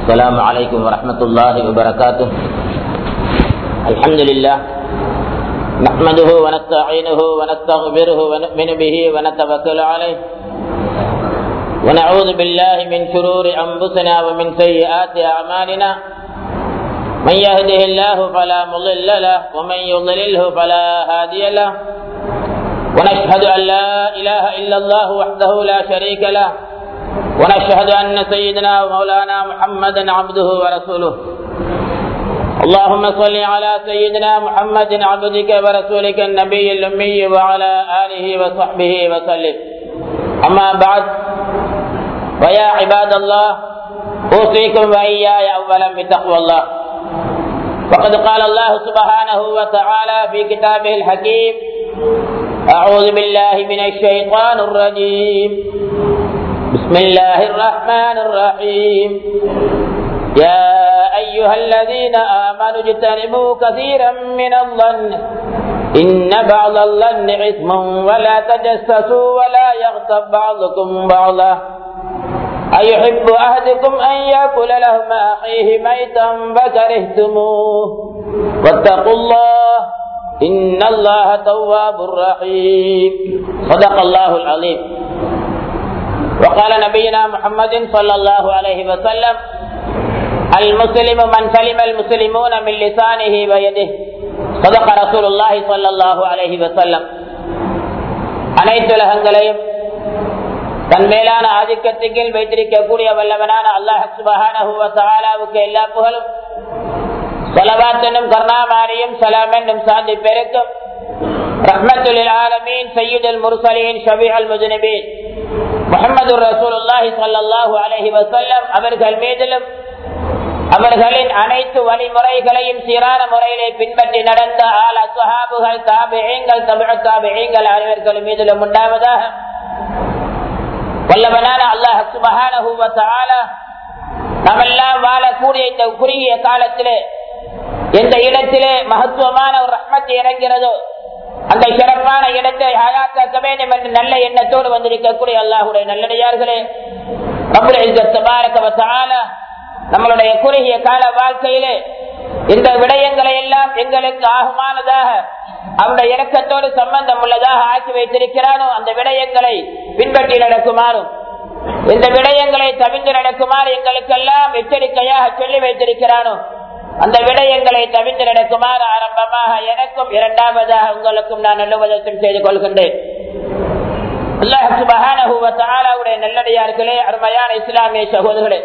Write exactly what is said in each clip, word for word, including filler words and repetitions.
السلام عليكم ورحمة الله وبركاته. الحمد لله نحمده ونستعينه ونستغفره ونؤمن به ونتوكل عليه ونعوذ بالله من شرور أنفسنا ومن سيئات أعمالنا. من يهده الله فلا مضل له ومن يضلله فلا هادي له. ونشهد أن لا إله إلا الله وحده لا شريك له. ونشهد أن سيدنا ومولانا محمدا عبده ورسوله. اللهم صل على سيدنا محمد عبدك ورسولك النبي الأمي وعلى آله وصحبه وسلم. أما بعد، فيا عباد الله، أوصيكم وإياي أولا بتقوى الله. فقد قال الله سبحانه وتعالى في كتابه الحكيم: أعوذ بالله من الشيطان الرجيم، بسم الله الرحمن الرحيم. يا أيها الذين آمنوا اجتنبوا كثيرا من الظن إن بعض الظن إثم ولا تجسسوا ولا يغتب بعضكم بعضا أيحب أحدكم أن يأكل لحم أخيه ميتا فكرهتموه واتقوا الله إن الله تواب رحيم. صدق الله العظيم. وقال نبينا محمد صلى الله عليه وسلم: المسلم من سلم المسلمون من لسانه ويده. صدق رسول الله صلى الله عليه وسلم. அனைத்துலகங்களையும் தன் மேலான ஆதிக்கத்தின் கீழ் வைத்திருக்கக்கூடிய வல்லவனான அல்லாஹ் சுப்ஹானஹு வ தஆலாவுக்கு எல்லா புகழும், ஸலவாத் என்னும் கருணாமாரியும் ஸலாம் என்னும் சாந்தி பெருக்கும் ரஹ்மத்துல் லில் ஆலமீன் சய்யிதுல் முர்ஸலீன் ஷஃபீஉல் முஜ்னிபீன் முஹம்மதுர் ரசூலுல்லாஹி ஸல்லல்லாஹு அலைஹி வஸல்லம் அவர்கள் மீதிலும் அவர்களின் அனைத்து வழிமுறைகளையும் சீரான முறையிலே பின்பற்றி நடந்த ஆல் அஸ்ஹாபுகள் தாபிஈன்கள் தபஉ தாபிஈன்கள் அனைவர்கள் மீதிலும் உண்டாவதாக. வல்லவனான அல்லாஹ் சுப்ஹானஹு வ தஆலா நாமெல்லாம் வாழக்கூடிய இந்த குறுகிய காலத்திலே எந்த இடத்திலே மகத்துவமான ஒரு ரஹ்மத் இறங்கிறதோ அந்த சிறப்பான இடத்தை ஹயாத்தாக்க வேண்டும் என்று நல்ல எண்ணத்தோடு வந்திருக்கக்கூடிய அல்லாஹ்வுடைய நல்லடியார்களே, ரப்புல் இஸ்ஸத் தபாரக வ தஆலா நம்மளுடைய குறுகிய கால வாழ்க்கையிலே இந்த விடயங்களை எல்லாம் எங்களுக்கு ஆகுமானதாக அவருடைய இரக்கத்தோடு சம்பந்தம் உள்ளதாக ஆக்கி வைத்திருக்கிறானோ அந்த விடயங்களை பின்பற்றி நடக்குமாறும் இந்த விடயங்களை தவிர்த்து நடக்குமாறு எங்களுக்கெல்லாம் எச்சரிக்கையாக சொல்லி வைத்திருக்கிறானோ அந்த விடயங்களை தவிர்த்து நடக்குமாறு ஆரம்பமாக எனக்கும் இரண்டாவதாக உங்களுக்கும் நான் நல்லுபதேசம் செய்து கொள்கின்றேன். அல்லாஹ் சுப்ஹானஹு வ தஆலாவுடைய நல்லடியார்களே, அருமையான இஸ்லாமிய சகோதரர்களே,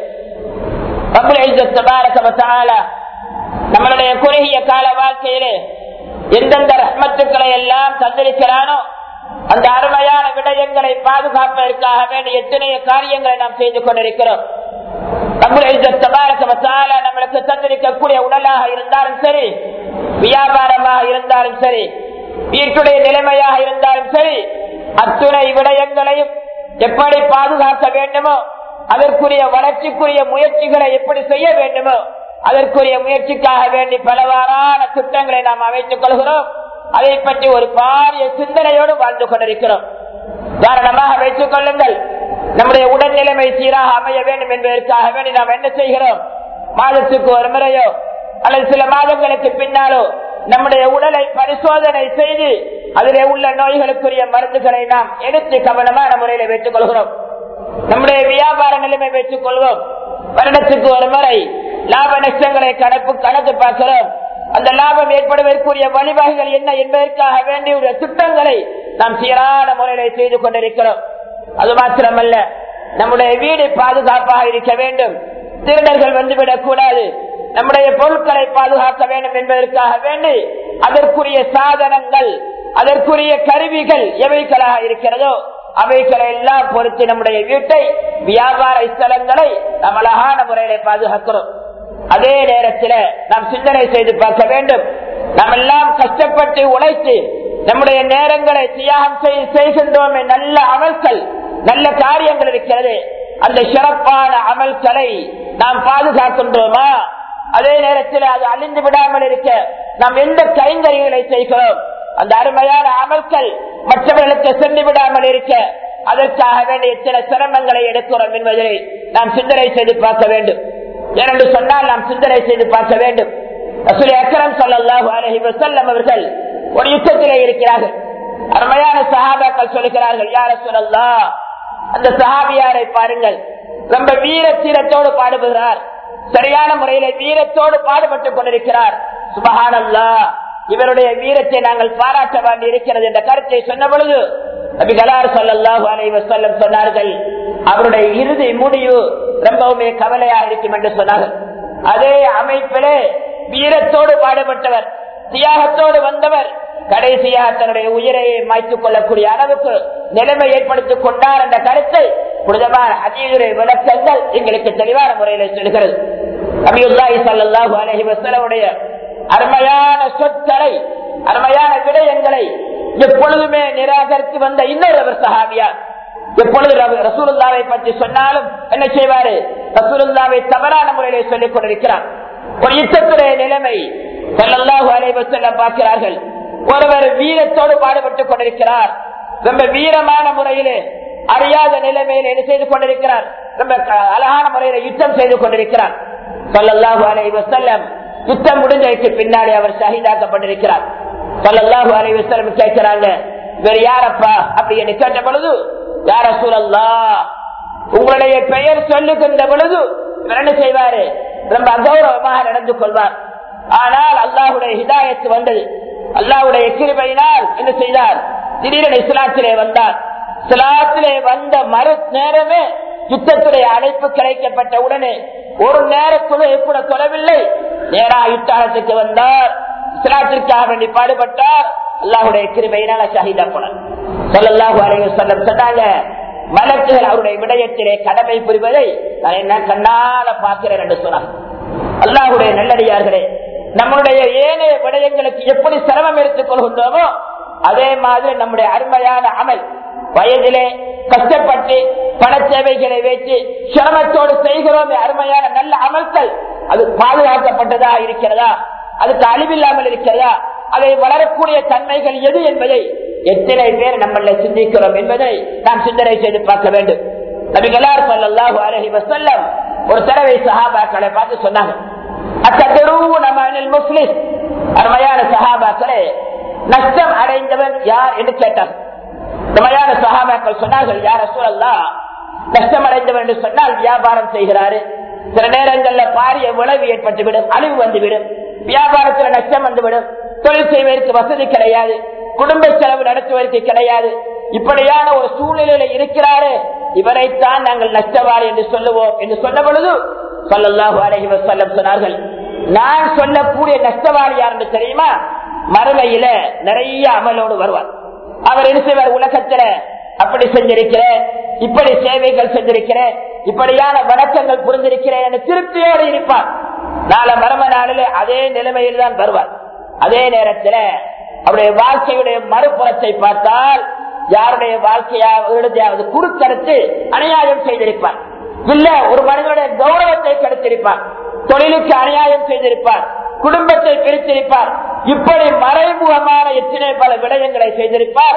ரப்புல் இஸ்ஸத் தபாரக வ தஆலா நம்மளுடைய குறுகிய கால வாழ்க்கையிலே எந்தெந்த ரஹ்மத்துக்களை எல்லாம் தந்திருக்கிறானோ அந்த அருமையான விடயங்களை பாதுகாப்பதற்காக வேண்டிய எத்தனைய காரியங்களை நாம் செய்து கொண்டிருக்கிறோம். ரப்புல் இஸ்ஸத் தபாரக வ தஆலா நம்மளுக்கு தந்திருக்கக்கூடிய உடலாக இருந்தாலும் சரி, வியாபாரமாக இருந்தாலும் சரி, வீட்டுடைய நிலைமையாக இருந்தாலும் சரி, அத்துணை விடயங்களையும் எப்படி பாதுகாக்க வேண்டுமோ அதற்குரிய வளர்ச்சிக்குரிய முயற்சிகளை எப்படி செய்ய வேண்டுமோ அதற்குரிய முயற்சிக்காக வேண்டி பலவாறான திட்டங்களை நாம் அமைத்துக் கொள்கிறோம். அதை பற்றி ஒரு பாரிய சிந்தனையோடு வாழ்ந்து கொண்டிருக்கிறோம். காரணமாக வைத்துக் கொள்ளுங்கள், நம்முடைய உடல்நிலைமை சீராக அமைய வேண்டும் என்பதற்காக வேண்டி நாம் என்ன செய்கிறோம்? மாதத்துக்கு ஒரு முறையோ அல்லது சில மாதங்களுக்கு பின்னாலோ நம்முடைய உடலை பரிசோதனை செய்து அதிலே உள்ள நோய்களுக்குரிய மருந்துகளை நாம் எடுத்து கவனமான முறையில வைத்துக் கொள்கிறோம். நம்முடைய வியாபார நிலைமை வைத்துக் கொள்வோம். வருடத்துக்கு ஒரு முறை லாப நஷ்டங்களை கணக்கு கணக்கு பார்க்கிறோம். அந்த லாபம் ஏற்படுவதற்குரிய வழிவகைகள் என்ன என்பதற்காக வேண்டிய திட்டங்களை நாம் சீரான முறையில செய்து கொண்டிருக்கிறோம். அது மாத்திரமல்ல, நம்முடைய வீடு பாதுகாப்பாக இருக்க வேண்டும், திருடர்கள் வந்துவிடக் கூடாது, நம்முடைய பொருட்களை பாதுகாக்க வேண்டும் என்பதற்காக வேண்டி அதற்குரிய சாதனங்கள் அதற்குரிய கருவிகள் எவைகளாக இருக்கிறதோ அவைகளை எல்லாம் பொறுத்து நம்முடைய வீட்டை வியாபார ஸ்தலங்களை நாம் அழகான முறையில பாதுகாக்கிறோம். அதே நேரத்தில் நாம் சிந்தனை செய்து பார்க்க வேண்டும், நாம் எல்லாம் கஷ்டப்பட்டு உழைத்து நம்முடைய நேரங்களை தியாகம் செய்கின்றோமே, நல்ல அமல்கள் நல்ல காரியங்கள் இருக்கிறது, அந்த சிறப்பான அமல்களை நாம் பாதுகாக்கின்றோமா? அதே நேரத்தில் அது அழிந்து விடாமல் இருக்க நாம் எந்த கைங்கரிகளை செய்கிறோம்? அந்த அருமையான அமல்கள் மற்றவர்களுக்கு சென்று விடாமல் இருக்க அதற்காக வேண்டிய சில சிரமங்களை எடுக்கிறோம் என்பதை நாம் சிந்தனை செய்து பார்க்க வேண்டும். ஏனென்று சொன்னால் நாம் சிந்தனை செய்து பார்க்க வேண்டும். ரசூல் அக்ரம் ஸல்லல்லாஹு அலைஹி வஸல்லம் அவர்கள் ஒரு யுத்தத்திலே இருக்கிறார்கள். அருமையான சஹாபாக்கள் சொல்லுகிறார்கள், யா ரசூலல்லாஹ், அந்த சஹாபியாரை பாருங்கள், ரொம்ப வீர தீரத்தோடு பாடுபடுகிறார், சரியான முறையில வீரத்தோடு பாடுபட்டுக் கொண்டிருக்கிறார். சுப்ஹானல்லாஹ், இவருடைய வீரத்தை நாங்கள் பாராட்ட வேண்டி இருக்கிறது என்ற கருத்தை சொன்ன பொழுது நபிகளார் ஸல்லல்லாஹு அலைஹி வஸல்லம் சொன்னார்கள், அவருடைய இறுதி முடிவு ரொம்பவுமே கவலையாக இருக்கும் என்று சொன்னார்கள். அதே அமைப்பிலே வீரத்தோடு பாடுபட்டவர், தியாகத்தோடு வந்தவர், கடைசியாக தன்னுடைய உயிரையை மாய்த்துக் கொள்ளக்கூடிய அளவுக்கு நிலைமை ஏற்படுத்திக் கொண்டார் என்ற கருத்தை புனிதமான ஹதீஸுடைய விளக்கங்கள் எங்களுக்கு தெளிவான முறையில் சொல்கிறது. நபியுல்லாஹி ஸல்லல்லாஹு அலைஹி வஸல்லமுடைய அருமையான சொற்களை, அருமையான விடயங்களை எப்பொழுதுமே நிராகரித்து வந்த இன்னொரு சஹாபியார். எப்பொழுது ரசூலுல்லாவை பற்றி சொன்னாலும் என்ன செய்வாரு, ரசூலுல்லாவை தவறான முறையிலே சொல்லிக் கொண்டிருக்கிறார். ஒரு யுத்தத்துடைய நிலைமை ஸல்லல்லாஹு அலைஹி வஸல்லம் பார்க்கிறார்கள். ஒருவர் வீரத்தோடு பாடுபட்டுக் கொண்டிருக்கிறார், ரொம்ப வீரமான முறையிலே அறியாத நிலைமையில் என்ன செய்து கொண்டிருக்கிறார், ரொம்ப அழகான முறையில யுத்தம் செய்து கொண்டிருக்கிறார். ஸல்லல்லாஹு அலைஹி வஸல்லம் யுத்தம் முடிஞ்சதுக்கு பின்னாடி அவர் ஷஹீதாக்கப்பட்டிருக்கிறார். ஸல்லல்லாஹு அலைஹி வஸல்லம் கேட்கிறாங்க, வேறு யாரப்பா அப்படி என்று கேட்ட பொழுது, யா ரசூலல்லாஹ், உங்களுடைய பெயர் சொல்லுகின்ற பொழுது என்ன செய்வாரு, ரொம்ப அகௌரவமாக நடந்து கொள்வார். ஆனால் அல்லாஹுடைய ஹிதாயத்து வந்தது, அல்லாஹுடைய கிருபையினால் என்ன செய்தார், திடீரென இஸ்லாத்திலே வந்தார். இஸ்லாத்திலே வந்த மறு நேரமே யுத்தத்துடைய அழைப்பு கிடைக்கப்பட்ட உடனே ஒரு நேரத்துடைய கூட தொலைவில்லை, நேரா யுத்தத்துக்கு வந்தார், இஸ்லாத்திற்காக வேண்டி பாடுபட்டார். அல்லாஹுடைய கிருபையினால ஷஹீதா போனார். ஸல்லல்லாஹு அலைஹி வஸல்லம் சொன்னாங்க, மலக்குகள் அவருடைய விடயத்திலே கடமை புரிவதை நான் என்ன கண்ணால பார்க்கிறேன் என்று சொன்னார். அல்லாஹுடைய நல்லடியார்களே, நம்முடைய ஏனைய விடயங்களுக்கு எப்படி சிரமம் எடுத்துக் கொள்கின்றோமோ அதே மாதிரி நம்முடைய அருமையான அமல், வயதிலே கஷ்டப்பட்டு பண சேவைகளை வைத்து சிரமத்தோடு செய்கிறோம் அருமையான நல்ல அமல்கள், அது பாதுகாக்கப்பட்டதா இருக்கிறதா, அதுக்கு அழிவில்லாமல் இருக்கிறதா, அதை வளரக்கூடிய தன்மைகள் எது என்பதை எத்தனை பேர் நம்மள சிந்திக்கிறோம் என்பதை நாம் சிந்தனை செய்து பார்க்க வேண்டும். நபிகளார் ஸல்லல்லாஹு அலைஹி வஸல்லம் ஒரு தடவை சஹாபாக்களை பார்த்து சொன்னாங்க, முஸ்லிம், அருமையான சஹாபாக்களே, நஷ்டம் அடைந்தவன் யார் என்று கேட்டார். அருமையான சஹாபாக்கள் சொன்னார்கள், யா ரசூலல்லாஹ், நஷ்டம் அடைந்தவன் என்று சொன்னால் வியாபாரம் செய்கிறாரு, சில நேரங்கள்ல பாரிய விளைவு ஏற்பட்டுவிடும், அழிவு வந்துவிடும், வியாபாரத்தில் நஷ்டம் வந்துவிடும், தொழில் செய்வதற்கு வசதி கிடையாது, குடும்ப செலவு நடத்துவதற்கு கிடையாது, இப்படியான ஒரு சூழ்நிலையில இருக்கிறாரு, இவரைத்தான் நாங்கள் நஷ்டவாரி என்று சொல்லுவோம் என்று சொன்ன பொழுது ஸல்லல்லாஹு அலைஹி வஸல்லம் சொன்னார்கள், நான் சொல்லக்கூடிய நஷ்டவாரி யார் என்று தெரியுமா, மறுமையில நிறைய அமலோடு வருவார். அவர் என்ன செய்வார், உலகத்துல அப்படி செஞ்சிருக்கிறேன், இப்படி சேவைகள் செஞ்சிருக்கிறேன், இப்படியான வணக்கங்கள் புரிந்திருக்கிறேன் என்று திருப்தியோடு இருப்பார். நாளை மர்ம நாளிலே அதே நிலைமையில் தான் வருவார். அதே நேரத்தில் அவருடைய வாழ்க்கையுடைய மறுபுறத்தை பார்த்தால் யாருடைய வாழ்க்கையாவது குறுக்கறுத்து அநியாயம் செய்திருப்பார், இல்ல ஒரு மனிதனுடைய கௌரவத்தை கெடுத்திருப்பார், தொழிலுக்கு அநியாயம் செய்திருப்பார், குடும்பத்தை பிரித்திருப்பார், இப்படி மறைமுகமான எத்தனை பல விடயங்களை செய்திருப்பார்.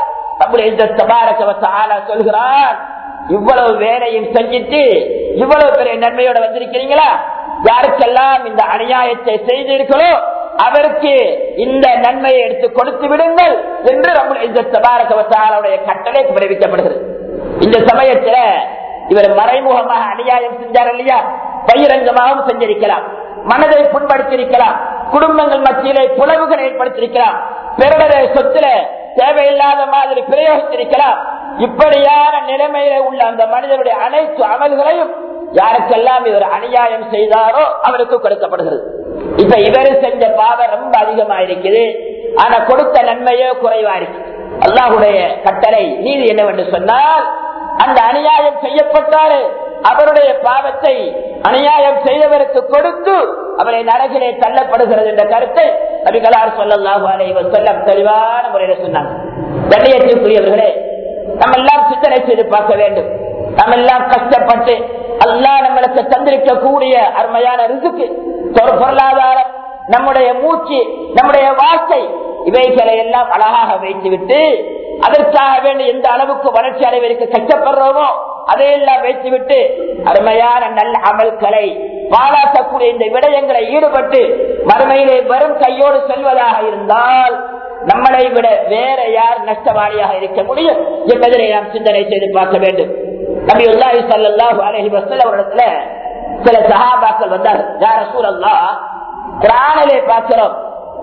சொல்கிறார், இவ்வளவு வேலையும் செஞ்சிட்டு இவ்வளவு பெரிய நன்மையோட வந்திருக்கிறீங்களா, யாருக்கெல்லாம் இந்த அநியாயத்தை செய்திருக்கிறோ அவருக்கு இந்த நன்மையை எடுத்து கொடுத்து விடுங்கள் என்று நம்முடைய கட்டளை பிறப்பிக்கப்படுகிறது. இந்த சமயத்துல இவர் மறைமுகமாக அநியாயம் செஞ்சார் இல்லையா, பகிரங்கமாகவும் செஞ்சிருக்கலாம், மனதை புண்படுத்தியிருக்கலாம், குடும்பங்கள் மத்தியிலே புலவுகள் ஏற்படுத்தியிருக்கலாம், பிறருடைய சொத்துல தேவையில்லாத மாதிரி பிரயோகித்திருக்கலாம். இப்படியான நிலைமையில உள்ள அந்த மனிதனுடைய அனைத்து அமல்களையும் யாருக்கெல்லாம் இவர் அநியாயம் செய்தாரோ அவருக்கு கொடுக்கப்படுகிறது. இப்ப இவர் செஞ்ச பாவம் ரொம்ப அதிகமா இருக்குது, ஆனா கொடுத்த நன்மையோ குறைவா இருக்கு. அல்லாஹுடைய கட்டளை நீதி என்னவென்று சொன்னால், அந்த அநியாயம் செய்யப்பட்டாரு அவருடைய பாவத்தை அநியாயம் செய்தவருக்கு கொடுத்து அவரை நரகிலே தள்ளப்படுகிறது என்ற கருத்தை நபிகளார் ஸல்லல்லாஹு அலைஹி வஸல்லம் தெளிவான முறையில சொன்னாங்க. கண்ணியத்திற்குரியவர்களே, நம்ம எல்லாம் சிந்தனை செய்து பார்க்க வேண்டும். நம்ம எல்லாம் கஷ்டப்பட்டு அல்லாஹ் நம்மளுக்கு தந்திருக்கக்கூடிய அருமையான ரிஸ்க், பொருளாதாரம், நம்முடைய மூச்சு, நம்முடைய வாழ்க்கை, இவைகளை எல்லாம் அழகாக வைத்துவிட்டு அதற்காக வேண்டி எந்த அளவுக்கு வளர்ச்சி அடைவதற்கு கஷ்டப்படுறோமோ அதையெல்லாம் வைத்துவிட்டு அருமையான நல்ல அமல்களை பாராட்டக்கூடிய வரக்கூடிய இந்த விடயங்களை ஈடுபட்டு மறுமையிலே வரும் கையோடு செல்வதாக இருந்தால் நம்மளை விட வேற யார் நஷ்டவாளியாக இருக்க முடியும் என்பதனை நாம் சிந்தனை செய்து பார்க்க வேண்டும். நபியுல்லாஹி ஸல்லல்லாஹு அலைஹி வஸல்லம் அவரிடத்துல சில சஹாபாக்கள் வந்தார்கள். யா ரசூலல்லாஹ், குர்ஆனிலே பார்க்கிறோம்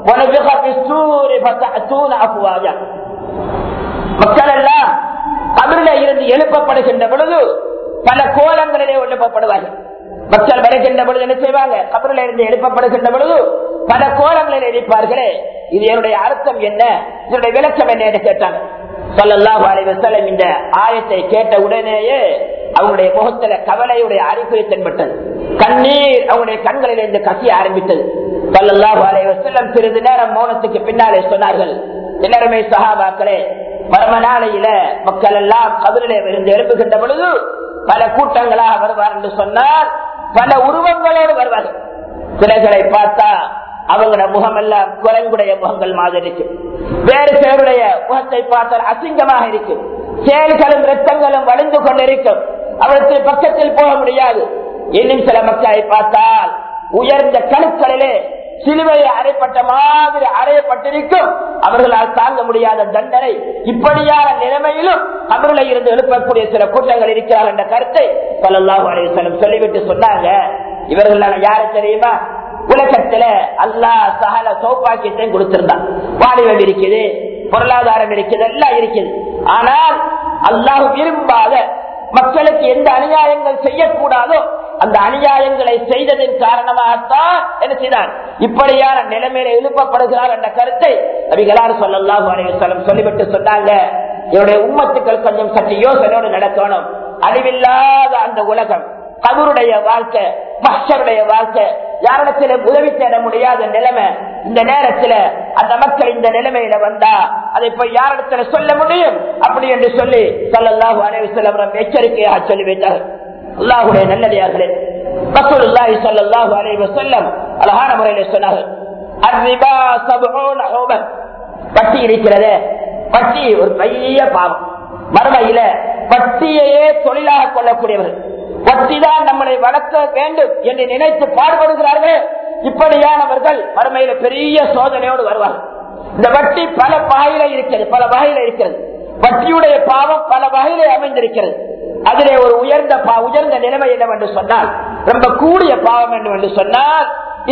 மக்கள் எல்லாம் கபரிலே இருந்து எழுப்பப்படுகின்ற பொழுது பல கோலங்களிலே எழுப்பப்படுவார்கள். மக்கள் வருகின்ற பொழுது என்ன செய்வாங்க? கபரிலே இருந்து எழுப்பப்படுகின்ற பொழுது பல கோலங்களில் எழுப்பார்களே, இது என்னுடைய அர்த்தம் என்ன, இதனுடைய விளக்கம் என்ன என்று கேட்டாங்க. ஸல்லல்லாஹு அலைஹி வஸல்லம் இந்த ஆயத்தை கேட்ட உடனேயே அவங்களுடைய முகத்துல கவலையுடைய அறிகுறி தென்பட்டது. கண்ணீர் அவங்களுடைய கண்களில் இருந்து கசிய ஆரம்பித்தது. ஸல்லல்லாஹு அலைஹி வஸல்லம் சிறிது நேரம் மௌனத்துக்கு பின்னாலே சொன்னார்கள், எல்லாருமே சஹாபாக்களே, மர்ம நாளையில மக்கள் எல்லாம் கபரிலே இருந்து எழுப்புகின்ற பொழுது பல கூட்டங்களாக வருவார் என்று சொன்னார். பல உருவங்களோடு வருவார்கள். சிலர்களை பார்த்தா அவங்களோட முகம் எல்லாம் குரங்குடைய முகங்கள் மாதிரி இருக்கு. வேறு சிலருடைய முகத்தை பார்த்தால் அசிங்கமாக இருக்கு. செயல்களும் ரத்தங்களும் வழிந்து கொண்டிருக்கும். அவருக்கு பக்கத்தில் போக முடியாது. இன்னும் சில மக்களை பார்த்தால் உயர்ந்த கணுக்களிலே சிலுவையை அறைப்பட்ட மாதிரி அறையப்பட்டிருக்கும். அவர்களால் தாங்க முடியாத தண்டனை. இப்படியான நிலைமையிலும் அவர்களை இருந்து எழுப்பக்கூடிய சில கூட்டங்கள் இருக்கிறார்கள் என்ற கருத்தை ஸல்லல்லாஹு அலைஹி வஸல்லம் சொல்லிவிட்டு சொன்னாங்க, இவர்கள் யாரு தெரியுமா? உலகத்துல அல்லாஹ் சகல சௌபாக்கியத்தையும் கொடுத்திருந்தான். வாலிபம் இருக்குது, பொருளாதாரம் இருக்குது, எல்லாம் இருக்குது. ஆனால் அல்லாஹ் விரும்பாத மக்களுக்கு எந்த அநியாயங்கள் செய்யக்கூடாதோ அந்த அநியாயங்களை செய்ததன் காரணமாகத்தான் என்ன செய்தார், இப்படியான நிலைமையில எழுப்பப்படுகிறார் என்ற கருத்தை நபிகளார் ஸல்லல்லாஹு அலைஹி வஸல்லம் சொல்லிவிட்டு சொன்னாங்க, என்னுடைய உம்மத்துக்கள் கொஞ்சம் சற்று யோசனையோடு நடக்கணும். அழிவில்லாத அந்த உலகம், கபருடைய வாழ்க்கை, மஹ்ஷருடைய வாழ்க்கை, யாரிடத்திலும் உதவி தேட முடியாத நிலைமை. இந்த நேரத்தில் அந்த மக்கள் இந்த நிலைமையில வந்தா அதை போய் யாரிடத்துல சொல்ல முடியும்? அப்படி என்று சொல்லி ஸல்லல்லாஹு அலைஹி வஸல்லம் எச்சரிக்கையாக சொல்லி வைத்தார். அல்லாஹ்வுடைய நல்லடியார்களே, ரசூலுல்லாஹி ஸல்லல்லாஹு அலைஹி வஸல்லம் அழகான முறையிலே சொன்னார்கள், அர்ரிபா சப்ஊன ஹுபன். வட்டி இருக்கிறதே, வட்டி ஒரு பெரிய பாவம். மறுமையில வட்டியையே தொழிலாக கொள்ளக்கூடியவர்கள், வட்டிதான் நம்மளை வளர்க்க வேண்டும் என்று நினைத்து பாடுபடுகிறார்கள். இப்படியானவர்கள் மறுமையில பெரிய சோதனையோடு வருவார்கள். இந்த வட்டி பல வகையில இருக்கிறது, பல வகையில இருக்கிறது. வட்டியுடைய பாவம் பல வகையிலே அமைந்திருக்கிறது. அதிலே ஒரு உயர்ந்த உயர்ந்த நிலைமை என்னவென்று சொன்னால், ரொம்ப கூடிய பாவம் என்று சொன்னால்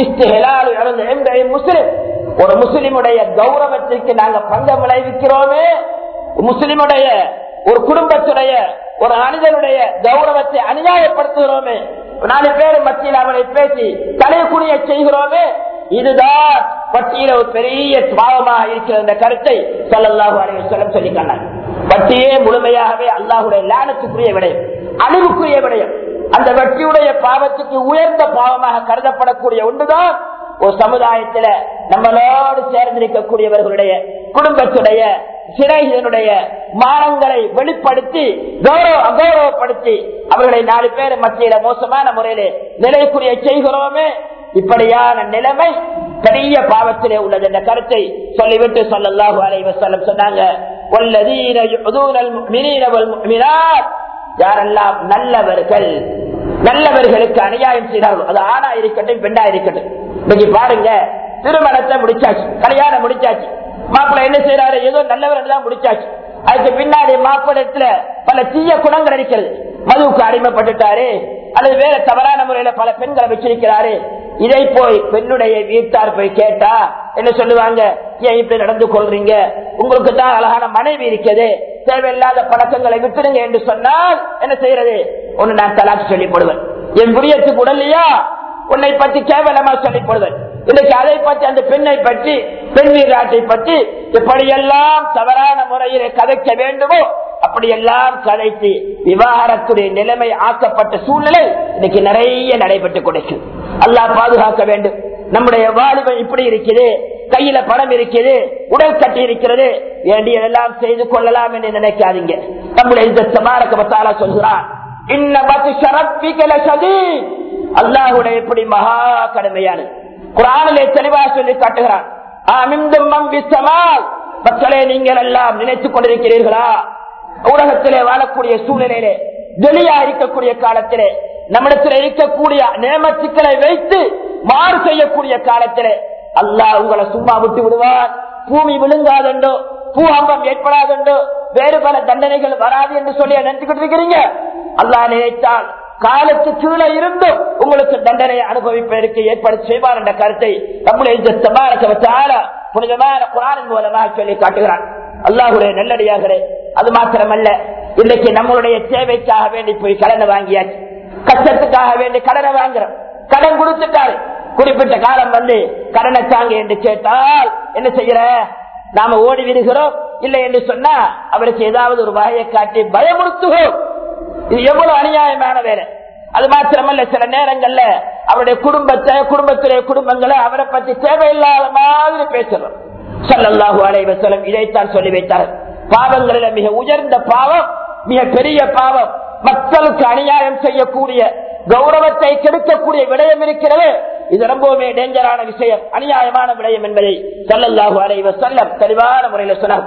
முஸ்லிம், ஒரு முஸ்லிமுடைய கௌரவத்திற்கு நாங்க பங்கம் விளைவிக்கிறோமே, முஸ்லிமுடைய ஒரு குடும்பத்துடைய ஒரு மனிதனுடைய கௌரவத்தை அநியாயப்படுத்துகிறோமே, நாலு பேர் மத்தியில் அவனை பேசி தலைக்குனிய செய்கிறோமே, இதுதான் வட்டியில ஒரு பெரிய பாவமாக இருக்கிற இந்த கருத்தை ஸல்லல்லாஹு அலைஹி வஸல்லம் சொல்லிக்காங்க. வட்டியே முழுமையாகவே அல்லாஹ்வுடைய லானத்துக்குரிய விடயம், அழிவுக்குரிய விடயம். அந்த வட்டியுடைய பாவத்துக்கு உயர்ந்த பாவமாக கருதப்படக்கூடிய ஒன்றுதான் ஒரு சமுதாயத்துல நம்மளோடு சேர்ந்திருக்கக்கூடியவர்களுடைய குடும்பத்துடைய சிறைகளுடைய மானங்களை வெளிப்படுத்தி கௌரவ அகௌரவப்படுத்தி அவர்களை நாலு பேர் மத்தியில மோசமான முறையிலே நிலைக்குரிய செய்கிறோமே, இப்படியான நிலைமை பெரிய பாவத்திலே உள்ளது என்ற கருத்தை சொல்லிவிட்டு ஸல்லல்லாஹு அலைஹி வஸல்லம் சொன்னாங்க, வல்லதீன யுதுனல் முஃமினீன வல் முஃமினாத், யாரெல்லாம் நல்லவர்கள் நல்லவர்களுக்கு அநியாயம் செய்தார்கள், அது ஆணா இருக்கட்டும் பெண்ணா இருக்கட்டும். இன்னைக்கு பாருங்க, திருமணத்தை முடிச்சாச்சு, கல்யாணம் முடிச்சாச்சு, மாப்பிள்ளை என்ன செய்யறாரு, ஏதோ நல்லவர் தான் முடிச்சாச்சு. அதுக்கு பின்னாடி மாப்பிள்ளத்துல பல தீய குணங்கள் இருக்கிறது. மதுவுக்கு அடிமைப்பட்டுட்டாரு, அல்லது வேற தவறான முறையில பல பெண்களை வச்சிருக்கிறாரு. இதை போய் பெண்ணுடைய வீட்டார் போய் கேட்டா என்ன சொல்லுவாங்க, ஏன் இப்படி நடந்து கொள்றீங்க, உங்களுக்கு தான் அழகான மனைவி இருக்கிறது, தேவையில்லாத பழக்கங்களை விட்டுடுங்க என்று சொன்னால் என்ன செய்யறது, ஒன்னு நான் தலாக் சொல்லி போடுவேன், என் புரியத்துக்கு உடலையா உன்னை பற்றி கேவலமா சொல்லி போடுவேன். இன்னைக்கு அதை பற்றி, அந்த பெண்ணை பற்றி, பெண் வீராட்டை பற்றி எப்படியெல்லாம் தவறான முறையிலே கதைக்க வேண்டுமோ அப்படியெல்லாம் கதைத்து விவாகரத்துடைய நிலைமை ஆக்கப்பட்ட சூழ்நிலை இன்னைக்கு நிறைய நடைபெற்றுக் கொடுக்கும். அல்லாஹ் பாதுகாக்க வேண்டும். நம்முடைய வாலிபம் இப்படி இருக்குது, கையில பணம் இருக்குது, உடல் கட்டி இருக்கிறது, வேண்டியதெல்லாம் செய்து கொள்ளலாம் என்று நினைக்காதீங்க. நம்முடைய இந்த சமாரக்கமத்தால சொல்கிறான், அல்லாஹுடைய எப்படி மகா கடுமையானது. குர்ஆனிலே தெளிவாக சொல்லி காட்டுகிறான், மக்களே நீங்கள் எல்லாம் நினைத்துக் கொண்டிருக்கிறீர்களா, உலகத்திலே வாழக்கூடிய சூழ்நிலையிலே வெளியா இருக்கக்கூடிய காலத்திலே நம்மிடத்தில் இருக்கக்கூடிய நேமத்துக்களை வைத்து மாறு செய்யக்கூடிய காலத்திலே அல்லாஹ் உங்களை சும்மா விட்டு விடுவார். பூமி விழுங்காதண்டோ, பூகம்பம் ஏற்படாதண்டோ, வேறு பல தண்டனைகள் வராது என்று சொல்லி நினைச்சுக்கிட்டு இருக்கிறீங்க. அல்லாஹ் நினைத்தால் காலத்து கீழே இருந்தும் உங்களுக்கு தண்டனை அனுபவிப்பதற்கு ஏற்பாடு செய்வார் என்ற கருத்தை நம்முடைய புனிதமான குர்ஆனின் மூலமாக சொல்லி காட்டுகிறான். அல்லாஹ்வுடைய நல்லடியார்களே, அது மாத்திரமல்ல, இன்றைக்கு நம்மளுடைய தேவைக்காக வேண்டி போய் கடனை வாங்கியாச்சு, கஷ்டத்துக்காக வேண்டி கடனை வாங்குறோம். கடன் கொடுத்துட்டாரு, குறிப்பிட்ட காலம் வந்து கடனை தாங்க என்று கேட்டால் என்ன செய்யற? நாம ஓடி விடுகிறோம். இல்லை என்று சொன்னா அவருக்கு ஏதாவது ஒரு வகையை காட்டி பயமுறுத்துகிறோம். இது எவ்வளவு அநியாயமான வேலை. அது மாத்திரமல்ல, சில நேரங்கள்ல அவருடைய குடும்பத்தை, குடும்பத்துடைய குடும்பங்களை அவரை பற்றி தேவையில்லாத மாதிரி பேசுறோம். ஸல்லல்லாஹு அலைஹி வஸல்லம் இதைத்தான் சொல்லி வைத்தார். பாவங்களில் மிக உயர்ந்த பாவம், மிக பெரிய பாவம், மக்களுக்கு அநியாயம் செய்யக்கூடிய, கௌரவத்தை கெடுக்கக்கூடிய விடயம் இருக்கிறது. இது ரொம்பவுமே டேஞ்சரான விஷயம், அநியாயமான விடயம் என்பதை ஸல்லல்லாஹு அலைஹி வஸல்லம் தெளிவான முறையில் சொன்னார்.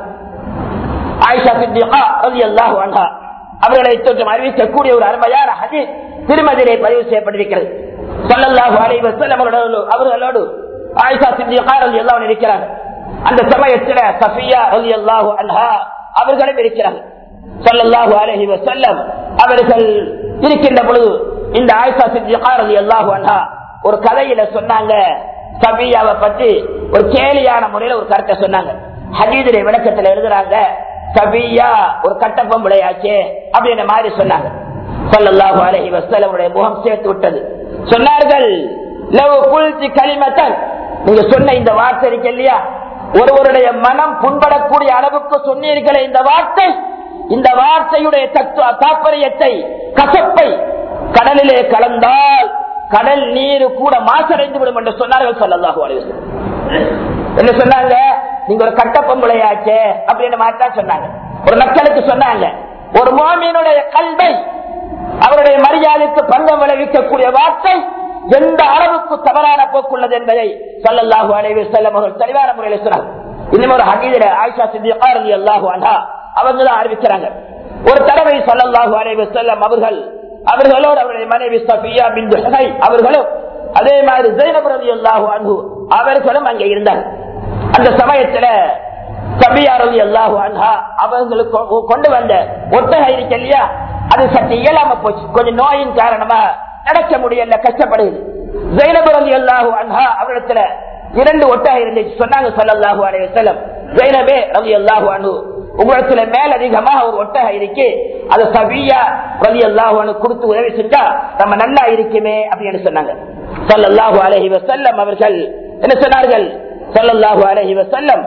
ஆயிஷா சித்திகா ரலியல்லாஹு அன்ஹா அவர்களை தோற்றம் அறிவிக்கக்கூடிய ஒரு அருமையான ஹதீஸ் திருமதியிலே பதிவு செய்யப்பட்டிருக்கிறது. ஸல்லல்லாஹு அலைஹி வஸல்லம் அவர்களோடு ஆயிஷா சித்திகா ரலியல்லாஹு அன்ஹா இருக்கிறாங்க. அந்த சமயத்தில் சஃபியா ரலியல்லாஹு அன்ஹா அவர்களும் இருக்கிறார்கள். ஸல்லல்லாஹு அலைஹி வஸல்லம் அவர்கள் இருக்கின்ற பொழுது இந்த ஆயிஷா சித்திகா ரலியல்லாஹு அன்ஹா ஒரு கதையில சொன்னாங்க. சஃபியாவை பற்றி ஒரு கேலியான முறையில ஒரு கருத்தை சொன்னாங்க. ஹதீஸிலே விளக்கத்தில் எழுதுறாங்க, சஃபியா ஒரு கட்டப்பம் விளையாச்சே அப்படின்ற மாதிரி சொன்னாங்க. ஸல்லல்லாஹு அலைஹி வஸல்லம் முகம் சேர்த்து விட்டது. சொன்னார்கள், லவ் குல்தி கலிமத்தன், நீங்க சொன்ன இந்த வார்த்தை இருக்கு இல்லையா, ஒருவருடைய மனம் புண்படக்கூடிய அளவுக்கு சொன்னீர்களே இந்த வார்த்தை, இந்த வார்த்தையுடைய தத்துவ தாற்பயத்தை, கசப்பை கடலிலே கலந்தால் கடல் நீர் கூட மாசடைந்து விடும் என்று சொன்னார்கள். ஸல்லல்லாஹு அலைஹி வஸல்லம் என்ன சொன்னாங்க? நீங்க ஒரு கட்டப்பொம்பளையாச்சே அப்படின்னு மாதிரி சொன்னாங்க. ஒரு மக்களுக்கு சொன்னாங்க, ஒரு முஃமினுடைய கல்வை, அவருடைய மரியாதைக்கு பங்கம் விளைவிக்கக்கூடிய வார்த்தை எந்த அளவுக்கு தவறான போக்குள்ளது என்பதை ஸல்லல்லாஹு அலைஹி வஸல்லம் அவர்கள் தெளிவான முறையில் சொன்னார். இன்னும் ஒரு ஹதீஸிலே ஆயிஷா சித்திகா ரலியல்லாஹு அன்ஹா அவங்க தான் அறிவிக்கிறாங்க. ஒரு தடவை ஸல்லல்லாஹு அலைஹி வஸல்லம் அவர்கள் அவர்களோடு அவருடைய மனைவி சஃபியா பின்த் ஹுஸை அவர்களும் அதே மாதிரி ஸைனப் ரலியல்லாஹு அன்ஹு அவர்களும் அங்கே இருந்தார். அந்த சமயத்துல சஃபியா ரலியல்லாஹு அன்ஹா அவர்களுக்கு கொண்டு வந்த ஒட்டகை இருக்கு இல்லையா, அது சற்று இயலாம போச்சு, கொஞ்சம் நோயின் காரணமா நடக்க முடியல, கஷ்டப்படுது. ஸைனப் ரலியல்லாஹு அன்ஹா அவரிடத்துல இரண்டு ஒட்டகை இருந்துச்சு. சொன்னாங்க ஸல்லல்லாஹு அலைஹி வஸல்லம், ஸைனபே ரலியல்லாஹு அன்ஹு உங்களிடத்துல மேல் அதிகமாக ஒரு ஒட்டகை இருக்கு, அது சஃபியா ரலியல்லாஹு அன்ஹு கொடுத்து உதவி செஞ்சா நம்ம நல்லா இருக்குமே அப்படின்னு சொன்னாங்க. ஸல்லல்லாஹு அலைஹி வஸல்லம் அவர்கள் என்ன சொன்னார்கள்? ஸல்லல்லாஹு அலைஹி வஸல்லம்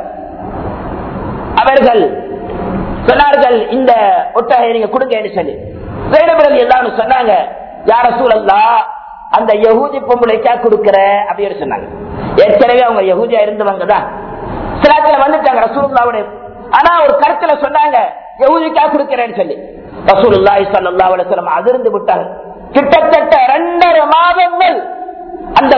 அவர்கள் சொன்னார்கள், இந்த ஒட்டகை நீங்க கொடுங்க சொல்லி. ஸைனப் ரலியல்லாஹு அன்ஹு சொன்னாங்க, யா ரசூலல்லாஹ், அந்த யஹூதி பொம்பளைக்கா கொடுக்கிற அப்படின்னு சொன்னாங்க. ஏற்கனவே அவங்க யஹூதியா இருந்தவங்க தான், இஸ்லாத்துல வந்துட்டாங்க ரசூலுல்லாஹ்வுடைய. ஆனா ஒரு கருத்துல சொன்னாங்க, யஹூதிக்கா கொடுக்கிறேன்னு சொல்லி. ரசூலுல்லாஹி ஸல்லல்லாஹு அலைஹி வஸல்லம் அதிர்ந்து விட்டாங்க. கிட்டத்தட்ட இரண்டரை மாதங்கள் அந்த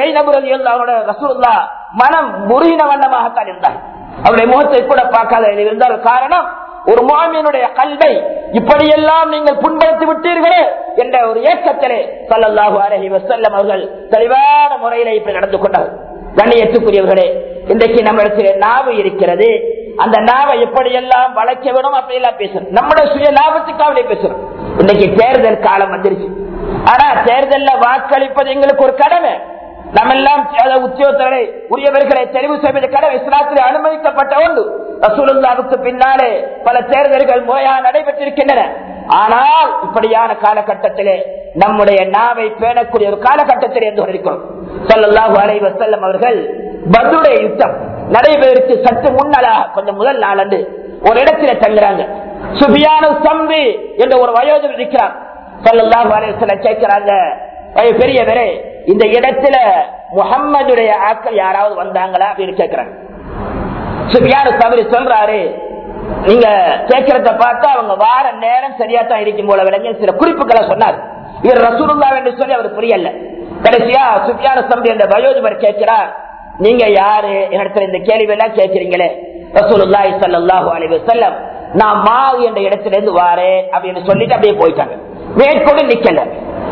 ரசூலுல்லாஹ் மனம் முறின வண்ணமாகத்தான் இருந்தார். அவருடைய முகத்தை கூட பார்க்காத இருந்தால் காரணம், ஒரு முஃமினுடைய கல்வை இப்படியெல்லாம் நீங்கள் புண்படுத்தி விட்டீர்களே என்ற ஒரு ஏக்கத்திலே ஸல்லல்லாஹு அலைஹி வஸல்லம் அவர்கள் தெளிவான முறையிலே இப்படி நடந்து கொண்டார். கண்ணியத்துக்குரியவர்களே, இன்றைக்கு நம்மிடத்திலே நாவு இருக்கிறது, அந்த நாவை எப்படியெல்லாம் வளைக்க வேணும் அப்படியெல்லாம் பேசணும். நம்முடைய சுய லாபத்துக்காக பேசணும். இன்னைக்கு தேர்தல் காலம் வந்துருச்சு. ஆனா தேர்தல்ல வாக்களிப்பது எங்களுக்கு ஒரு கடமை. நம்ம எல்லாம் உத்தியோகத்தர்களை உரியவர்களை தெரிவு செய்வது கடமை, இஸ்லாத்திலே அனுமதிக்கப்பட்ட ஒன்று. ரசூலுல்லாஹ்வுக்கு பின்னாலே பல தேர்தல்கள் முறையாக நடைபெற்றிருக்கின்றன. ஆனால் இப்படியான காலகட்டத்திலே நம்முடைய நாவை பேணக்கூடிய ஒரு காலகட்டத்தில் இருந்து கொண்டிருக்கிறோம். ஸல்லல்லாஹு அலைஹி வஸல்லம் அவர்கள் பத்ருடைய யுத்தம் நடைபெறுவதற்கு சற்று முன்னலாக கொஞ்சம் முதல் நாளன்று ஒரு இடத்திலே தங்குறாங்க. சுஃபியானு ஸம்ரி என்ற ஒரு வயோதிபர் இருக்கிறார். ஸல்லல்லாஹு அலைஹி வஸல்லம் கேட்கிறாங்க, பெரியவரே, இந்த இடத்துல முஹம்மதுடைய ஆட்கள் யாராவது வந்தாங்களா அப்படின்னு கேட்கிறாங்க. சுஃபியானு ஸம்ரி சொல்றாரு, நீங்க கேட்கறத பார்த்தா அவங்க வார நேரம் சரியா தான் இருக்கும் போல விளங்க சில குறிப்புகளை சொன்னார். இவர் ரசூலுல்லாஹ் என்று சொல்லி அவர் புரியல. கடைசியா சுஃபியானு ஸம்ரி என்ற வயோதிபர் கேட்கிறார், நீங்க யாரு என்னிடத்துல இந்த கேள்வி எல்லாம் கேட்கிறீங்களே? ரசூலுல்லாஹி ஸல்லல்லாஹு அலைஹி வஸல்லம், நான் மாவு என்ற இடத்துல இருந்து வாரேன் அப்படின்னு சொல்லிட்டு அப்படியே போயிட்டாங்க. மேற்கொண்டு நிக்கல.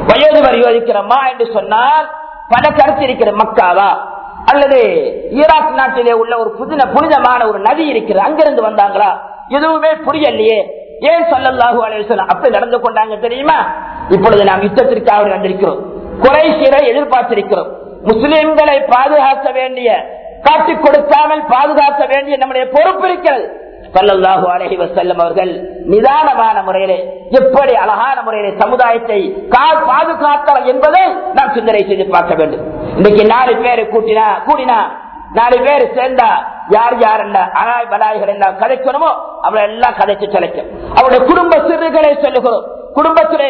வயோதிபர் யோசிக்கிறோமா என்று சொன்னால் பல கருத்து இருக்கிற மக்காவா அல்லது ஈராக் நாட்டிலே உள்ள ஒரு புதின புனிதமான ஒரு நதி இருக்கிறது, அங்கிருந்து வந்தாங்களா, எதுவுமே புரியலையே. ஏன் ஸல்லல்லாஹு அலைஹி வஸல்லம் அப்படி நடந்து கொண்டாங்க தெரியுமா? இப்பொழுது நாம் யுத்தத்திற்காக வந்திருக்கிறோம், குறைஷியரை எதிர்பார்த்திருக்கிறோம். முஸ்லிம்களை பாதுகாக்க வேண்டிய, காட்டிக் கொடுக்காமல் பாதுகாக்க வேண்டிய நம்முடைய பொறுப்பு இருக்கிறது. ஸல்லல்லாஹு அலைஹி வஸல்லம் அவர்கள் நிதானமான முறையிலே எப்படி அழகான முறையிலே சமுதாயத்தை பாதுகாத்தார் என்பதை நாம் சிந்தனை செய்து பார்க்க வேண்டும். இன்னைக்கு நாலு பேரு கூட்டினா கூடினா நாலு பேர் சேர்ந்தா யார் யார் அனாய் பலாய்கள் எல்லாம் கதைக்கணுமோ அவளை எல்லாம் கதைச்சு செலைக்கும். அவருடைய குடும்ப சிறுகளை சொல்லுகிறோம், குடும்பத்துடைய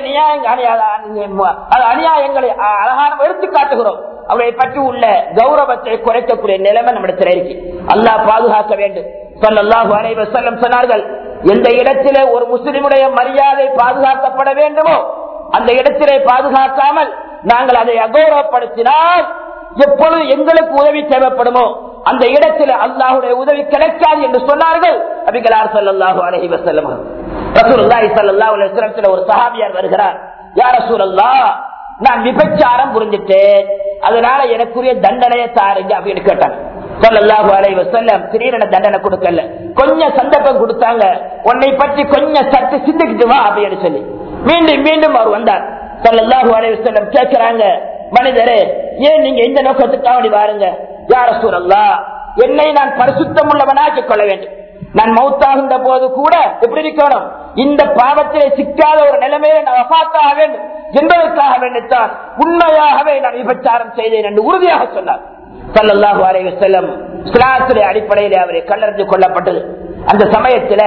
அநியாயங்களை அழகான எடுத்து காட்டுகிறோம். அவரை பற்றி உள்ள கௌரவத்தை குறைக்கக்கூடிய நிலைமை நம்மிடத்தில் இருக்கு. அல்லாஹ் பாதுகாக்க வேண்டும். ஸல்லல்லாஹு அலைஹி வஸல்லம் சொன்னார்கள், எந்த இடத்திலே ஒரு முஸ்லிமுடைய மரியாதை பாதுகாக்கப்பட வேண்டுமோ அந்த இடத்திலே பாதுகாக்காமல் நாங்கள் அதை அகௌரவப்படுத்தினால் எப்பொழுது எங்களுக்கு உதவி தேவைப்படுமோ அந்த இடத்தில் அல்லாஹ்வுடைய உதவி கிடைக்காது என்று சொன்னார்கள் நபிகளார் ஸல்லல்லாஹு அலைஹி வஸல்லம். ரசூலுல்லாஹி ஸல்லல்லாஹு அலைஹி வஸல்லம் ஒரு சஹாபியார் வருகிறார், யா ரசூலல்லாஹ், நான் விபச்சாரம் புரிஞ்சிட்டேன், அதனால எனக்குரிய தண்டனையை தாருங்க அப்படின்னு கேட்டாங்க. ஸல்லல்லாஹு அலைஹி வஸல்லம் திடீரென தண்டனை கொடுக்கல, கொஞ்சம் சந்தர்ப்பம் கொடுத்தாங்க. உன்னை பற்றி கொஞ்சம் சற்று சிந்திக்கிட்டு வா அப்படின்னு சொல்லி மீண்டும் மீண்டும் அவர் வந்தார். ஸல்லல்லாஹு அலைஹி வஸல்லம் கேட்கிறாங்க, மனிதரே, ஏன் நீங்க இந்த நோக்கத்துக்காக பாருங்க? யா ரசூலல்லாஹ், என்னை நான் பரிசுத்தம் உள்ளவனாக்கிக் கொள்ள வேண்டும். நான் மௌத்தாகின்ற போது கூட எப்படி இருக்கணும், இந்த பாவத்திலே சிக்காத ஒரு நிலைமையை நான் வஃபாத்தாக வேண்டும் என்பதற்காக வேண்டித்தான் உண்மையாகவே நான் விபச்சாரம் செய்தேன் என்று உறுதியாக சொன்னார். ஸல்லல்லாஹு அலைஹி வஸல்லம் இஸ்லாத்துடைய அடிப்படையில் அவரை கல்லறிந்து கொல்லப்பட்டது. அந்த சமயத்துல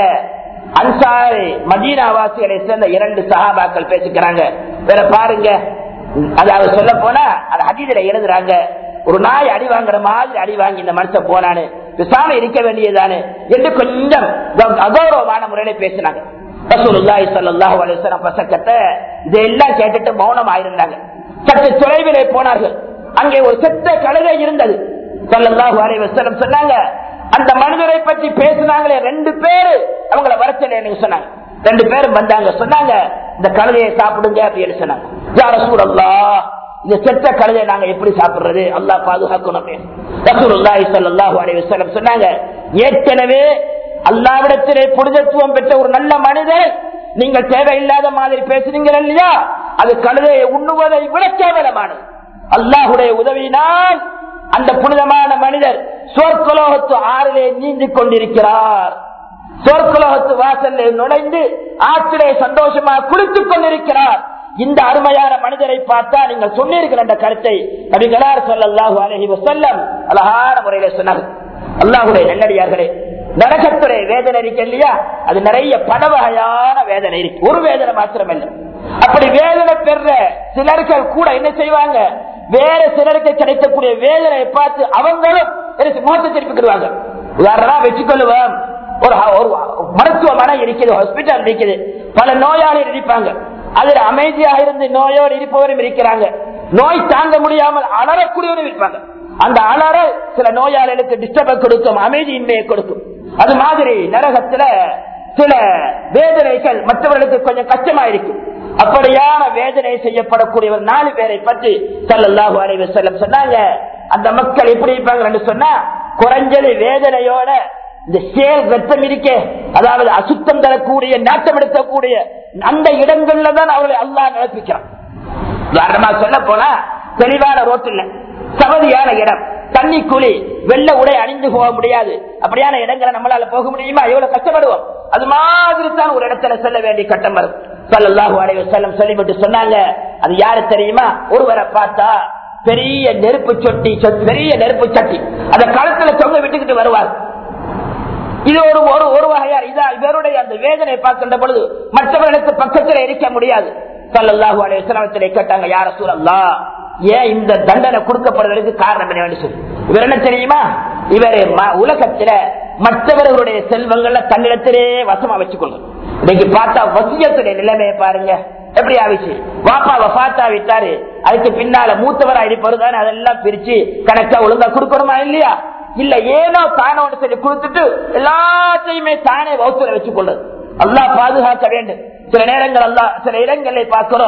அன்சாரி மதீனாவாசிகளை சேர்ந்த இரண்டு சஹாபாக்கள் பேசிக்கிறாங்க. வேற பாருங்க, அதாவது சொல்ல போனா அது ஹதீஸ்ல எழுதுறாங்க, ஒரு நாய் அடி வாங்குற மாதிரி அடி வாங்கி இந்த மனுஷன் போனானு, பேசாம இருக்க வேண்டியதானு என்று கொஞ்சம் அகௌரவமான முறையில பேசினாங்க. ரசூலுல்லாஹி ஸல்லல்லாஹு அலைஹி வஸல்லம் பசக்கத்தை இதெல்லாம் கேட்டுட்டு மௌனம் ஆயிருந்தாங்க. சற்று தொலைவிலே போனார்கள், அங்கே ஒரு செத்த கழுதை இருந்தது. ஸல்லல்லாஹு அலைஹி வஸல்லம் சொன்னாங்க, அந்த மனிதரை பற்றி பேசினாங்களே ரெண்டு பேரு, அவங்கள வரச்சல சொன்னாங்க. ரெண்டு பேரும் வந்தாங்க, சொன்னாங்க இந்த கழுதையை சாப்பிடுங்க அப்படின்னு சொன்னாங்க. யா ரசூலல்லாஹ், இந்த செத்த கழுதை நாங்க எப்படி சாப்பிடுறது, அல்லாஹ் பாதுகாக்கணும். ரசூலுல்லாஹி ஸல்லல்லாஹு அலைஹி வஸல்லம் சொன்னாங்க, ஏற்கனவே அல்லாஹ்விடத்திலே புனிதத்துவம் பெற்ற ஒரு நல்ல மனிதர் நீங்கள் தேவையில்லாத மாதிரி பேசுறீங்க இல்லையா, அது கழுதையை உண்ணுவதை விட கேவலமானது. அல்லாஹ்வுடைய உதவியினால் அந்த புனிதமான மனிதர் சொர்க்கலோகத்து ஆறிலே நீந்தி கொண்டிருக்கிறார், சொர்க்கலோகத்து வாசல்ல நுழைந்து ஆற்றிலே சந்தோஷமாக குளித்துக் கொண்டிருக்கிறார். இந்த அருமையான மனிதரை பார்த்தா நீங்கள் சொன்னீர்கள் என்ற கருத்தை நபிகளார் ஸல்லல்லாஹு அலைஹி வஸல்லம் அழகான முறையில சொன்னார். அல்லாஹ்வுடைய நல்லடியார்களே, நரகத்துடைய வேதனை இருக்கு இல்லையா, அது நிறைய பல வகையான வேதனை இருக்கு, ஒரு வேதனை மாத்திரம் இல்லை. அப்படி வேதனை பெற சிலர்கள் கூட என்ன செய்வாங்க, வேற சிலருக்கு கிடைக்கக்கூடிய வேதனை பார்த்து அவங்களும் முகத்தை திருப்பிக்கிடுவாங்க. உதாரணம் வச்சுக்கொள்ளுவோம், ஒரு மருத்துவமனை இருக்குது, ஹாஸ்பிட்டல் இருக்குது, பல நோயாளிகள் இருப்பாங்க. அதுல அமைதியாக இருந்து நோயோடு இருப்பவரும் இருக்கிறாங்க, நோய் தாங்க முடியாமல் அலறக்கூடியவரும் இருப்பாங்க. அந்த அலறல் சில நோயாளிகளுக்கு டிஸ்டர்பன்ஸ் கொடுக்கும், அமைதியின்மையை கொடுக்கும். அது மாதிரி நரகத்துல சில வேதனைகள் மற்றவர்களுக்கு கொஞ்சம் கஷ்டமா இருக்கும். அப்படியான வேதனை செய்யப்படக்கூடியவர் நாலு பேரை பற்றி ஸல்லல்லாஹு அலைஹி வஸல்லம் சொன்னாங்க. அந்த மக்கள் எப்படி இருப்பாங்க சொன்னா, குறைஞ்சது வேதனையோட இந்த சேல் ரத்தம் இருக்கே, அதாவது அசுத்தம் தரக்கூடிய நாட்டம் எடுக்கக்கூடிய அந்த இடங்கள்ல தான் அவர்களை அல்லாஹ் நிரப்பிக்கிறான். உதாரணமா சொல்ல போனா, தெளிவான ரோட்டில் சவதியான இடம், தண்ணி குழி, வெள்ள உடை அணிந்து போக முடியாது, அப்படியான இடங்களை நம்மளால போக முடியுமா? எவ்வளவு கஷ்டப்படுவோம். அது மாதிரி தான் ஒரு இடத்துல செல்ல வேண்டிய கட்டம் வரும். ஸல்லல்லாஹு அலைஹி வஸல்லம் சொல்லிவிட்டு சொன்னாங்க, அது யாரு தெரியுமா? ஒருவரை பார்த்தா பெரிய நெருப்பு சொட்டி, பெரிய நெருப்பு சட்டி அந்த களத்துல தொங்க விட்டுக்கிட்டு வருவார். இது ஒரு ஒரு வகையார். இதா இவருடைய அந்த வேதனை பார்க்கின்ற பொழுது மற்றவர்களுக்கு பக்கத்தில் இருக்க முடியாது. ஸல்லல்லாஹு அலைஹி வஸல்லம் கேட்டாங்க, யா ரசூலல்லாஹ், ஏன் இந்த தண்டனை கொடுக்கப்படுவதற்கு காரணம் என்ன சொல்லி. இவர் என்ன தெரியுமா, இவர் உலகத்தில மற்றவர்களுடைய செல்வங்களை தன்னிடத்திலே வசமா வச்சுக்கொண்டு, இன்னைக்கு பார்த்தா வசியத்துடைய நிலைமையை பாருங்க எப்படி ஆவிச்சு. வாப்பா வஃபாத்தா விட்டாரு, அதுக்கு பின்னால மூத்தவரா இருப்பவர் தானே அதெல்லாம் பிரிச்சு கணக்கா ஒழுங்கா கொடுக்கணுமா இல்லையா? இல்ல ஏனோ தானே சொல்லி கொடுத்துட்டு எல்லாத்தையுமே தானே வகுத்துல வச்சுக் கொள்றது. அல்லாஹ் பாதுகாக்க வேண்டும். சில நேரங்கள் அல்லாஹ் சில இடங்களை பார்க்கிறோம்,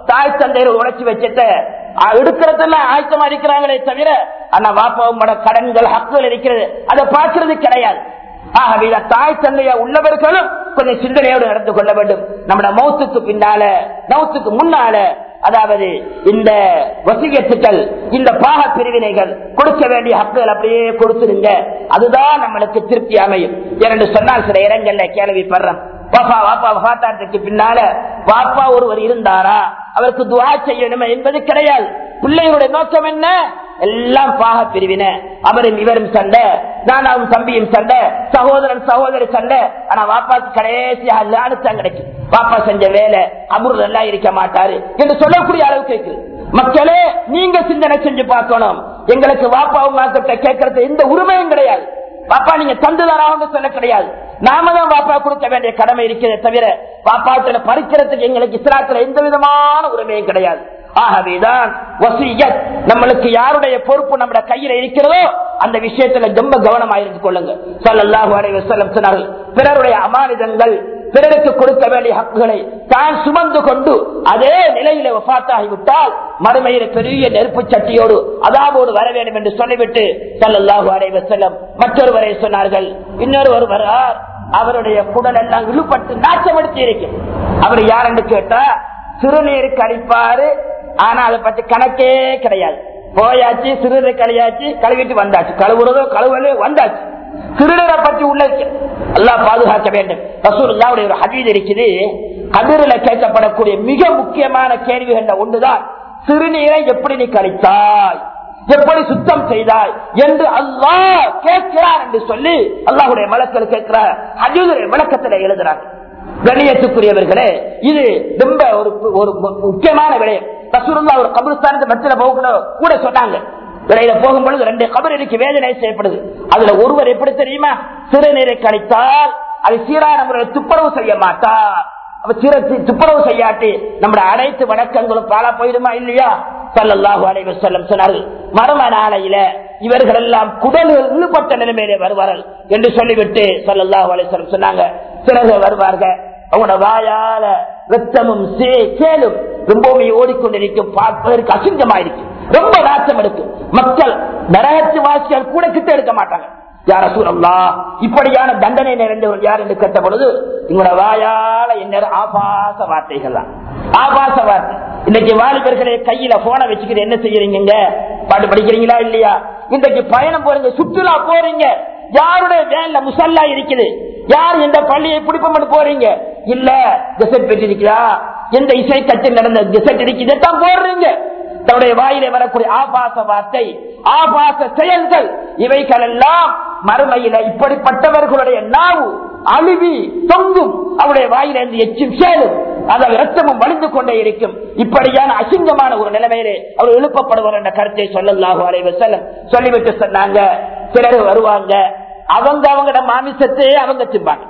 தாய் தந்தையர்கள் உழைச்சி வச்சுட்டு எடுக்கிறதெல்லாம் ஆயத்தமா இருக்கிறாங்களே தவிர ஆனா வாப்பாவோட கடன்கள் ஹக்குகள் இருக்கிறது அதை பார்க்கறது கிடையாது. ஆகவே தாய் தந்தையா உள்ளவர்களும் கொஞ்சம் சிந்தனையோடு நடந்து கொள்ள வேண்டும். நம்மட மௌத்துக்கு பின்னால மௌத்துக்கு முன்னால அதாவது இந்த வசியத்துக்கள் இந்த பாக பிரிவினைகள் கொடுக்க வேண்டிய ஹக்குகள் அப்படியே கொடுத்துருங்க. அதுதான் நம்மளுக்கு திருப்தி அமையும். இரண்டு சொன்னால் சில இடங்கள்ல கேள்விப்படுறோம், பாப்பா வாப்பா வஃபாத்தானதுக்கு பின்னால பாப்பா ஒருவர் இருந்தாரா அவருக்கு துஆ செய்யணும் என்பது கிடையாது. பிள்ளைகளுடைய நோக்கம் என்ன? எல்லாம் பாக பிரிவினை, அவரும் இவரும் சண்டை, நானும் தம்பியும் சண்டை, சகோதரன் சகோதரி சண்டை. ஆனா வாப்பாக்கு கடைசியாக லானத்தான் கிடைக்கும். பாப்பா செஞ்ச வேலை அபூர்வம் எல்லாம் இருக்க மாட்டாரு என்று சொல்லக்கூடிய அளவுக்கு இருக்கு. மக்களே நீங்க சிந்தனை செஞ்சு பார்க்கணும். எங்களுக்கு வாப்பாவும் மாக்கிட்ட கேட்கறது எந்த உரிமையும் கிடையாது. பாப்பா நீங்க தந்துதாரான்னு சொல்ல கிடையாது. நாம தான் பாப்பா கொடுக்க வேண்டிய கடமை இருக்கிறதே தவிர பாப்பாத்துல பறிக்கிறதுக்கு எங்களுக்கு இஸ்லாத்துல எந்த விதமான உரிமையும் கிடையாது. ஆகவேதான் வசியத் நம்மளுக்கு யாருடைய பொறுப்பு நம்ம கையில இருக்கிறதோ அந்த விஷயத்துல ரொம்ப கவனமா இருந்து கொள்ளுங்க. ஸல்லல்லாஹு அலைஹி வஸல்லம் சொன்னார்கள், பிறருடைய அமானிதங்கள் பிறருக்கு கொடுக்க வேண்டிய ஹக்குகளை தான் சுமந்து கொண்டு அதே நிலையில வஃபாத்தாகிவிட்டால் மறுமையில பெரிய நெருப்பு சட்டியோடு அதாவோடு வர வேண்டும் என்று சொல்லிவிட்டு ஸல்லல்லாஹு அலைஹி வஸல்லம் மற்றொருவரை சொன்னார்கள், இன்னொருவர் வரார், அவருடைய குடல் எல்லாம் இழுபட்டு நாச்சப்படுத்தி இருக்கும். அவர் யார் என்று கேட்டா சிறுநீர் கழிப்பாரு, ஆனா அதை பத்தி கணக்கே கிடையாது. போயாச்சு சிறுநீர் கழியாச்சு, கழுவிட்டு வந்தாச்சு, கழுவுறதோ கழுவலே வந்தாச்சு, சிறுநீரை பற்றி உள்ள அல்லாஹ் பாதுகாக்க வேண்டும். ரசூலுல்லாஹ்வுடைய ஒரு ஹதீஸ் இருக்குது, கபரில கேட்கப்படக்கூடிய மிக முக்கியமான கேள்விகள் ஒன்றுதான் சிறுநீரை எப்படி நீ கழித்தாய், எப்படி சுத்தம் செய்தாய் என்று அல்லாஹ் கேட்கிறார் என்று சொல்லி அல்லாஹ்வுடைய மலக்கள் கேட்கிற ஹதீஸுடைய விளக்கத்தில் எழுதுறாங்க. கண்ணியத்துக்குரியவர்களே, இது ரொம்ப ஒரு ஒரு முக்கியமான விடயம். ரசூலுல்லாஹ் ஒரு கபரிஸ்தானத்து மத்தியில போகணும் கூட சொன்னாங்க. விரையில போகும்பொழுது ரெண்டு கபருக்கு வேதனை செய்யப்படுது. அதுல ஒருவர் எப்படி தெரியுமா, சிறுநீரை கழித்தால் அது சீரான முறையில் துப்புரவு செய்ய மாட்டார். துப்புரவு செய்யாட்டி நம்முடைய அனைத்து வணக்கங்களும் பாலா போயிடுமா இல்லையா? ஸல்லல்லாஹு அலைஹி வஸல்லம் சொன்னார்கள், மர்ம நாளையில இவர்கள் எல்லாம் குடல்கள் இழுபட்ட நிலைமையிலே வருவார்கள் என்று சொல்லிவிட்டு ஸல்லல்லாஹு அலைஹி வஸல்லம் சொன்னாங்க, சிலர்கள் வருவார்கள் அவங்களோட வாயால ரத்தமும் சேலும் ரொம்பவே ஓடிக்கொண்டிருக்கும், பார்ப்பதற்கு அசிங்கமாயிருக்கு, ரொம்ப நாச்சம் எடுக்கும். மக்கள் நரகத்து வாசியால் கூட கிட்ட எடுக்க மாட்டாங்க. யார் ரசூலல்லாஹ் இப்படியான தண்டனை நிறைந்தவர் யார் என்று கேட்ட பொழுது உங்களோட வாயால என்ன ஆபாச வார்த்தைகள் தான், ஆபாச வார்த்தை. இன்னைக்கு வாலிபர்களே கையில போனை வச்சுக்கிட்டு என்ன செய்யறீங்க, பாட்டு படிக்கிறீங்களா இல்லையா? இன்றைக்கு பயணம் போறீங்க, சுற்றுலா போறீங்க, யாருடைய வேன்ல முசல்லா இருக்குது, யார் எந்த பள்ளியை பிடிப்போம் போறீங்க, இல்ல கெசட் பெற்றிருக்கிறா, எந்த இசை கட்சியில் நடந்த கெசட் இருக்கு, இதைத்தான் போடுறீங்க. தன்னுடைய வாயிலே வரக்கூடிய ஆபாச வார்த்தை, ஆபாச செயல்கள், இவைகள் எல்லாம் மறுமையில இப்படிப்பட்டவர்களுடைய நாவு அழுவி தொங்கும், அவருடைய வாயிலிருந்து எச்சும் சேரும், அதை ரத்தமும் வலிந்து கொண்டே இருக்கும். இப்படியான அசிங்கமான ஒரு நிலைமையிலே அவர் எழுப்பப்படுவார் என்ற கருத்தை ஸல்லல்லாஹு அலைஹி வஸல்லம் சொல்லிவிட்டு சொன்னாங்க, சிலர் வருவாங்க அவங்க அவங்களோட மாமிசத்தையே அவங்க திம்பாங்க.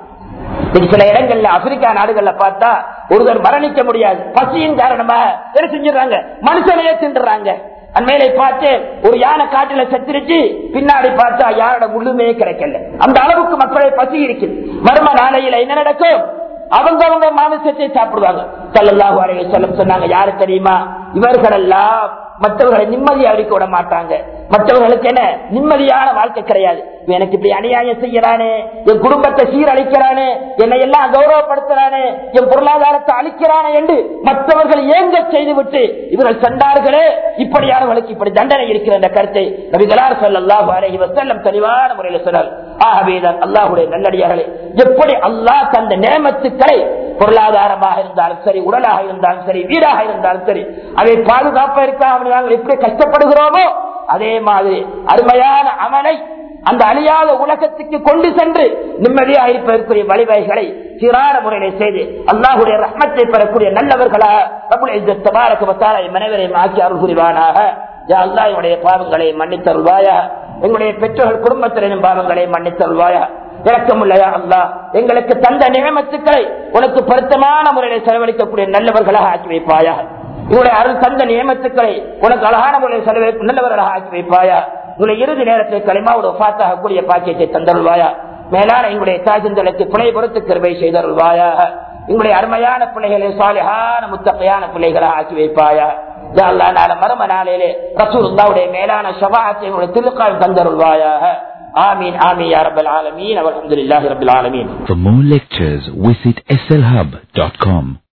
சில இடங்கள்ல ஆப்பிரிக்கா நாடுகள்ல பார்த்தா ஒருவர் மரணிக்க முடியாது, பசியின் காரணமா என்ன செஞ்சிடறாங்க, மனுஷனையே தின்றாங்க. அண்மையில பார்த்து ஒரு யானை காட்டுல செத்துருச்சு, பின்னாடி பார்த்தா யாரோட முள்ளுமே கிடைக்கல, அந்த அளவுக்கு மக்களை பசி இருக்குது. மர்ம நாளையில என்ன நடக்கும், அவங்க அவங்க மாமிசத்தை சாப்பிடுவாங்க. ஸல்லல்லாஹு அலைஹி வஸல்லம் சொன்னாங்க, யாரு தெரியுமா, இவர்கள் எல்லாம் மற்றவர்களை நிம்மதியா இருக்க விட மாட்டாங்க. மற்றவர்களுக்கு என்ன நிம்மதியான வாழ்க்கை கிடையாது. எனக்கு இப்படி அநியாயம் செய்யறானே, என் குடும்பத்தை சீரழிக்கிறானே, என்னை எல்லாம் கௌரவப்படுத்துறானே, என் பொருளாதாரத்தை அழிக்கிறானே என்று மற்றவர்கள் ஏங்க செய்துவிட்டு இவர்கள் சென்றார்களே, இப்படியானவர்களுக்கு இப்படி தண்டனை இருக்கிற என்ற கருத்தை நபிகளார் ஸல்லல்லாஹு அலைஹி வஸல்லம் தெளிவான முறையில் சொன்னார். ஆகவேதான் அல்லாஹ்வுடைய நல்லடியார்களே, எப்படி அல்லாஹ் தந்த நேமத்துக்களை பொருளாதாரமாக இருந்தாலும் சரி, உடலாக இருந்தாலும் சரி, வீடாக இருந்தாலும் சரி, அதை பாதுகாப்பா இருக்காமல் நாங்கள் எப்படி கஷ்டப்படுகிறோமோ அதே மாதிரி அருமையான அமலை அந்த அழியாத உலகத்துக்கு கொண்டு சென்று நிம்மதியாக இருப்பதற்குரிய வழிவகைகளை சீரான முறையை செய்து அல்லாஹ்வுடைய ரஹ்மத்தை பெறக்கூடிய நல்லவர்களாக ரப்புல் இஸ்ஸத் தபாரக வ தஆலா மனைவரையும் ஆக்கி அருள் புரிவானாக. யா அல்லாஹ் என்னுடைய பாவங்களை மன்னித்தருள்வாயா, எங்களுடைய பெற்றோர்கள் குடும்பத்தினரின் பாவங்களை மன்னித்தருள்வாயா. இரக்கமுள்ளயா அல்லாஹ் எங்களுக்கு தந்த நியமத்துக்களை உனக்கு பொருத்தமான முறையில் செலவழிக்கக்கூடிய நல்லவர்களாக ஆக்கி வைப்பாயா. உங்களுடைய அருள் தந்த நியமத்துக்களை உனக்கு அழகான முறையில் செலவழிக்க நல்லவர்களாக ஆக்கி வைப்பாயா. உங்களை இறுதி நேரத்தில் களிமாவோட ஒஃபாத்தாக கூடிய பாக்கியத்தை தந்தருள்வாயா. மேலான எங்களுடைய தாஜந்தலுக்கு பிழை பொறுத்து கிருபை செய்தருள்வாயாக. எங்களுடைய அருமையான பிள்ளைகளை சாலிஹான முத்தகையான பிள்ளைகளை ஆக்கி வைப்பாயா. யா அல்லாஹ் நாளை மறும நாளிலே ரசூலுல்லாஹ்வுடைய மேலான ஷஃபாஅத்தை எங்களுடைய திருக்கால் தந்தருள்வாயாக. ஆமீன் ஆமீன் யா ரப்பல் ஆலமீன். வல்ஹம்துலில்லாஹி ரப்பில் ஆலமீன். For more lectures visit S L hub dot com.